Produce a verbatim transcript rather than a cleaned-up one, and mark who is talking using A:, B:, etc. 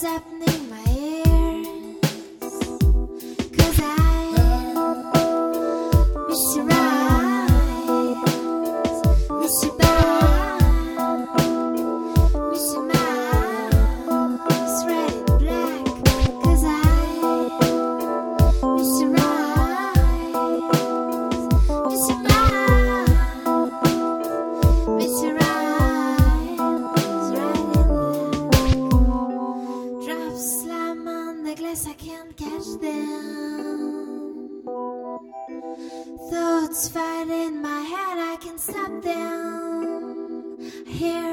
A: is happening my ears, 'cause I miss your eyes, miss your back, miss your mouth, red and black, 'cause I miss your eyes, miss your mouth, miss your eyes, red and black. Drops slam on the glass, I can't catch them. Thoughts fight in my head, I can stop them. I hear